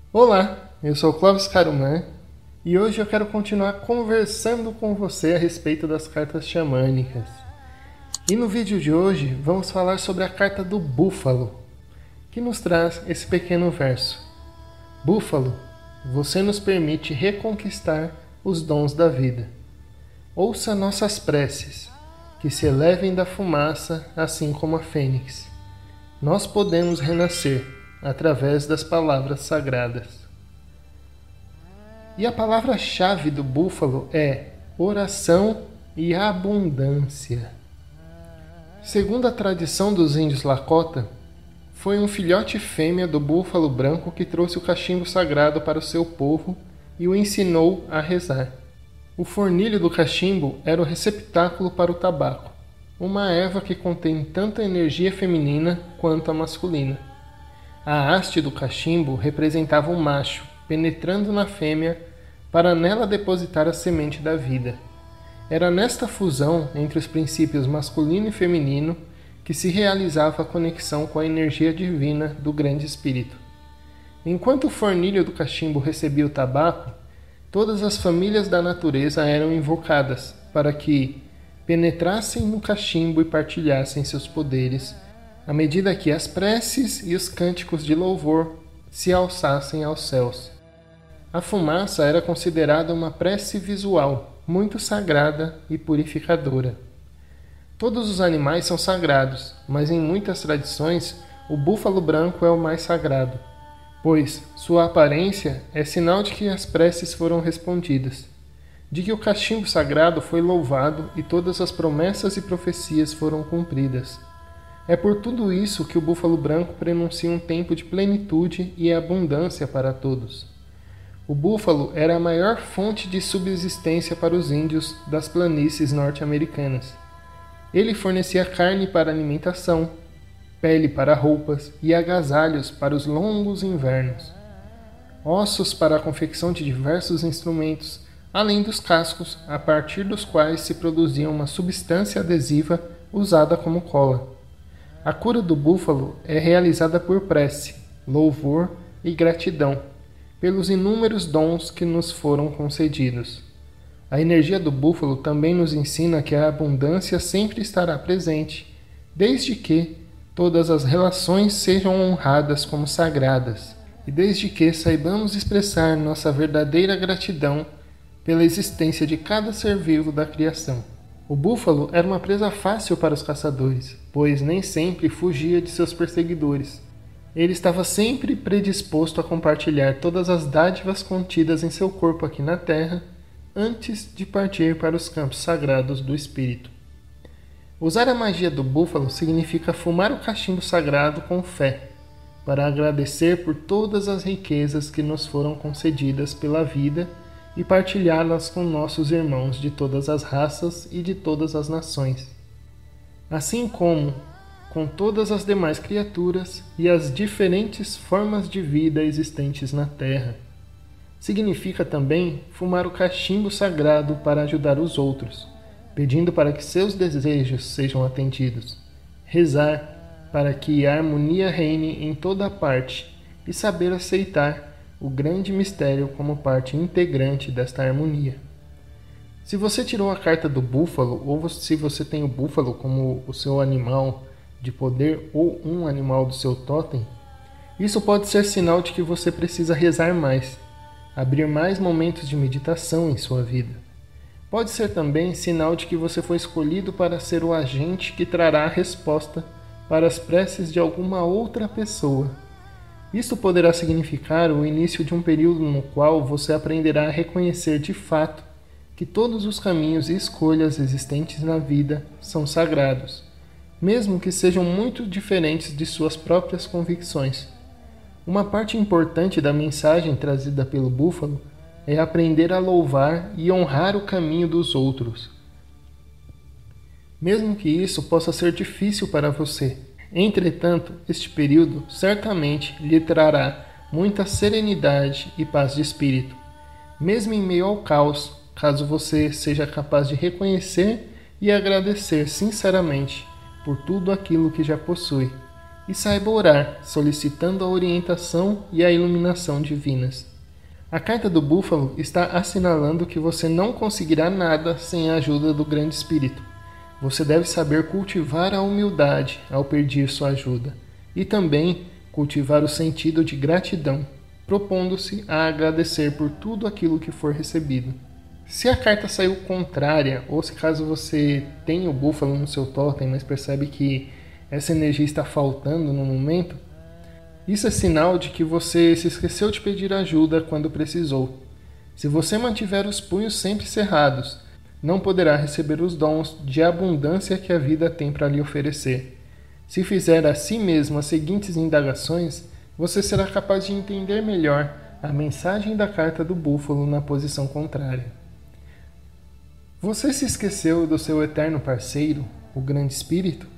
Olá, eu sou o Clóvis Caruman e hoje eu quero continuar conversando com você a respeito das cartas xamânicas. E no vídeo de hoje vamos falar sobre a carta do Búfalo, que nos traz esse pequeno verso. Búfalo, você nos permite reconquistar os dons da vida. Ouça nossas preces, que se elevem da fumaça assim como a fênix. Nós podemos renascer através das palavras sagradas. E a palavra-chave do búfalo é oração e abundância. Segundo a tradição dos índios Lakota, foi um filhote fêmea do búfalo branco que trouxe o cachimbo sagrado para o seu povo e o ensinou a rezar. O fornilho do cachimbo era o receptáculo para o tabaco, uma erva que contém tanto a energia feminina quanto a masculina. A haste do cachimbo representava um macho, penetrando na fêmea para nela depositar a semente da vida. Era nesta fusão entre os princípios masculino e feminino que se realizava a conexão com a energia divina do grande espírito. Enquanto o fornilho do cachimbo recebia o tabaco, todas as famílias da natureza eram invocadas para que penetrassem no cachimbo e partilhassem seus poderes, à medida que as preces e os cânticos de louvor se alçassem aos céus. A fumaça era considerada uma prece visual, muito sagrada e purificadora. Todos os animais são sagrados, mas em muitas tradições o búfalo branco é o mais sagrado, pois sua aparência é sinal de que as preces foram respondidas, de que o cachimbo sagrado foi louvado e todas as promessas e profecias foram cumpridas. É por tudo isso que o búfalo branco prenuncia um tempo de plenitude e abundância para todos. O búfalo era a maior fonte de subsistência para os índios das planícies norte-americanas. Ele fornecia carne para alimentação, pele para roupas e agasalhos para os longos invernos, ossos para a confecção de diversos instrumentos, além dos cascos, a partir dos quais se produzia uma substância adesiva usada como cola. A cura do búfalo é realizada por prece, louvor e gratidão, pelos inúmeros dons que nos foram concedidos. A energia do búfalo também nos ensina que a abundância sempre estará presente, desde que todas as relações sejam honradas como sagradas, e desde que saibamos expressar nossa verdadeira gratidão pela existência de cada ser vivo da criação. O búfalo era uma presa fácil para os caçadores, pois nem sempre fugia de seus perseguidores. Ele estava sempre predisposto a compartilhar todas as dádivas contidas em seu corpo aqui na terra, antes de partir para os campos sagrados do espírito. Usar a magia do búfalo significa fumar o cachimbo sagrado com fé, para agradecer por todas as riquezas que nos foram concedidas pela vida e partilhá-las com nossos irmãos de todas as raças e de todas as nações, assim como com todas as demais criaturas e as diferentes formas de vida existentes na Terra. Significa também fumar o cachimbo sagrado para ajudar os outros, pedindo para que seus desejos sejam atendidos, rezar para que a harmonia reine em toda parte e saber aceitar o grande mistério como parte integrante desta harmonia. Se você tirou a carta do búfalo, ou se você tem o búfalo como o seu animal de poder ou um animal do seu totem, isso pode ser sinal de que você precisa rezar mais, abrir mais momentos de meditação em sua vida. Pode ser também sinal de que você foi escolhido para ser o agente que trará a resposta para as preces de alguma outra pessoa. Isto poderá significar o início de um período no qual você aprenderá a reconhecer de fato que todos os caminhos e escolhas existentes na vida são sagrados, mesmo que sejam muito diferentes de suas próprias convicções. Uma parte importante da mensagem trazida pelo búfalo é aprender a louvar e honrar o caminho dos outros, mesmo que isso possa ser difícil para você. Entretanto, este período certamente lhe trará muita serenidade e paz de espírito, mesmo em meio ao caos, caso você seja capaz de reconhecer e agradecer sinceramente por tudo aquilo que já possui, e saiba orar, solicitando a orientação e a iluminação divinas. A carta do búfalo está assinalando que você não conseguirá nada sem a ajuda do Grande Espírito. Você deve saber cultivar a humildade ao pedir sua ajuda e também cultivar o sentido de gratidão, propondo-se a agradecer por tudo aquilo que for recebido. Se a carta saiu contrária, ou se caso você tem o búfalo no seu totem, mas percebe que essa energia está faltando no momento, isso é sinal de que você se esqueceu de pedir ajuda quando precisou. Se você mantiver os punhos sempre cerrados, não poderá receber os dons de abundância que a vida tem para lhe oferecer. Se fizer a si mesmo as seguintes indagações, você será capaz de entender melhor a mensagem da carta do búfalo na posição contrária. Você se esqueceu do seu eterno parceiro, o Grande Espírito?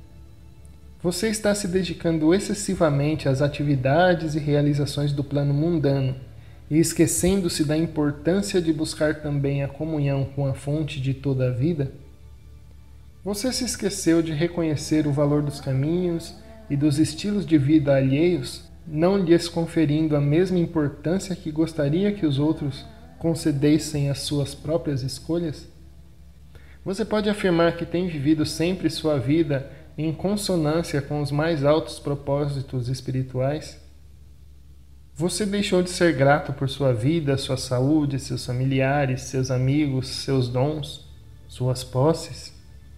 Você está se dedicando excessivamente às atividades e realizações do plano mundano e esquecendo-se da importância de buscar também a comunhão com a fonte de toda a vida? Você se esqueceu de reconhecer o valor dos caminhos e dos estilos de vida alheios, não lhes conferindo a mesma importância que gostaria que os outros concedessem às suas próprias escolhas? Você pode afirmar que tem vivido sempre sua vida em consonância com os mais altos propósitos espirituais? Você deixou de ser grato por sua vida, sua saúde, seus familiares, seus amigos, seus dons, suas posses?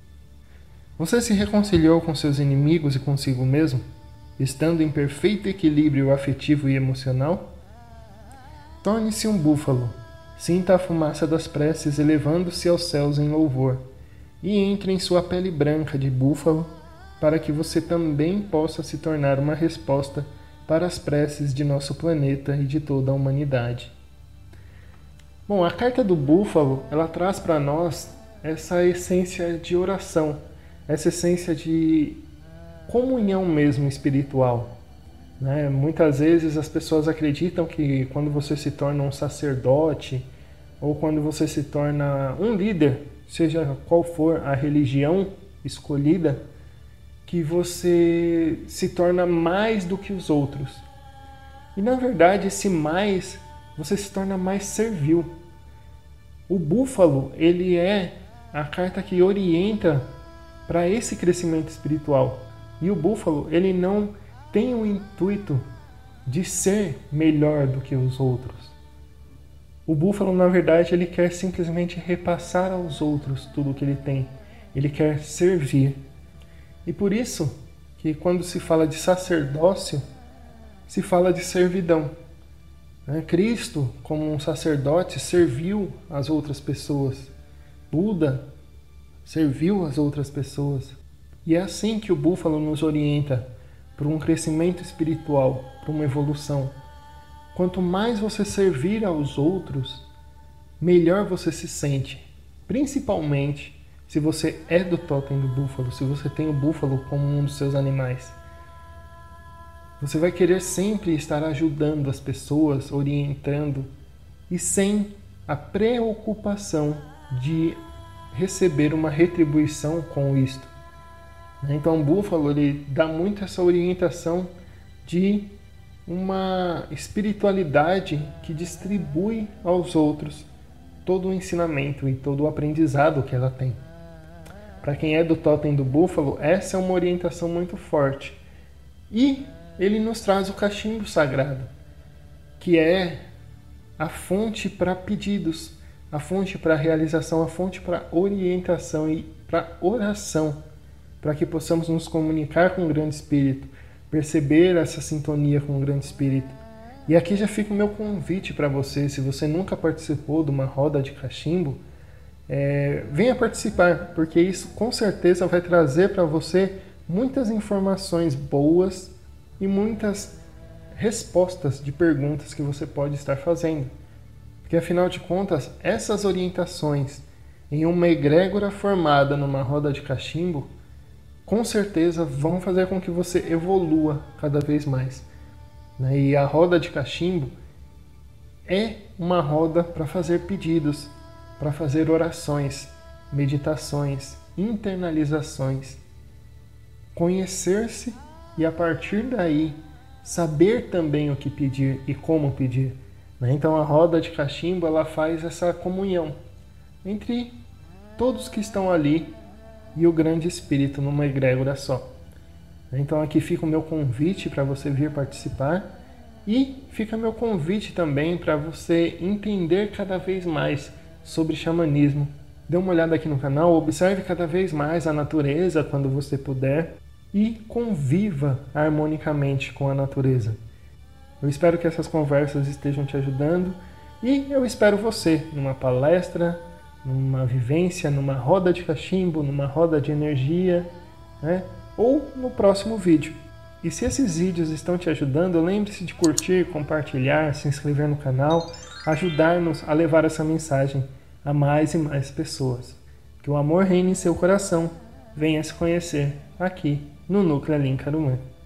Você se reconciliou com seus inimigos e consigo mesmo, estando em perfeito equilíbrio afetivo e emocional? Torne-se um búfalo, sinta a fumaça das preces elevando-se aos céus em louvor, e entre em sua pele branca de búfalo, para que você também possa se tornar uma resposta para as preces de nosso planeta e de toda a humanidade. Bom, a carta do búfalo, ela traz para nós essa essência de oração, essa essência de comunhão mesmo espiritual, né? Muitas vezes as pessoas acreditam que quando você se torna um sacerdote ou quando você se torna um líder, seja qual for a religião escolhida, que você se torna mais do que os outros. E na verdade, esse mais, você se torna mais servil. O búfalo, ele é a carta que orienta para esse crescimento espiritual. E o búfalo, ele não tem o intuito de ser melhor do que os outros. O búfalo, na verdade, ele quer simplesmente repassar aos outros tudo o que ele tem. Ele quer servir. E por isso que quando se fala de sacerdócio, se fala de servidão. Cristo, como um sacerdote, serviu as outras pessoas. Buda serviu as outras pessoas. E é assim que o búfalo nos orienta para um crescimento espiritual, para uma evolução. Quanto mais você servir aos outros, melhor você se sente. Principalmente se você é do totem do búfalo, se você tem o búfalo como um dos seus animais. Você vai querer sempre estar ajudando as pessoas, orientando, e sem a preocupação de receber uma retribuição com isto. Então o búfalo, ele dá muito essa orientação de uma espiritualidade que distribui aos outros todo o ensinamento e todo o aprendizado que ela tem. Para quem é do totem do búfalo, essa é uma orientação muito forte. E ele nos traz o cachimbo sagrado, que é a fonte para pedidos, a fonte para realização, a fonte para orientação e para oração, para que possamos nos comunicar com o Grande Espírito, perceber essa sintonia com o Grande Espírito. E aqui já fica o meu convite para você, se você nunca participou de uma roda de cachimbo, venha participar, porque isso com certeza vai trazer para você muitas informações boas e muitas respostas de perguntas que você pode estar fazendo. Porque afinal de contas, essas orientações em uma egrégora formada numa roda de cachimbo, com certeza vão fazer com que você evolua cada vez mais. E a roda de cachimbo é uma roda para fazer pedidos, para fazer orações, meditações, internalizações, conhecer-se e a partir daí saber também o que pedir e como pedir. Então a roda de cachimbo ela faz essa comunhão entre todos que estão ali e o grande espírito numa egrégora só. Então aqui fica o meu convite para você vir participar e fica meu convite também para você entender cada vez mais sobre xamanismo. Dê uma olhada aqui no canal, observe cada vez mais a natureza quando você puder e conviva harmonicamente com a natureza. Eu espero que essas conversas estejam te ajudando e eu espero você numa palestra, numa vivência, numa roda de cachimbo, numa roda de energia, ou no próximo vídeo. E se esses vídeos estão te ajudando, lembre-se de curtir, compartilhar, se inscrever no canal, ajudar-nos a levar essa mensagem a mais e mais pessoas. Que o amor reine em seu coração. Venha se conhecer aqui no Núcleo Alim Carumã.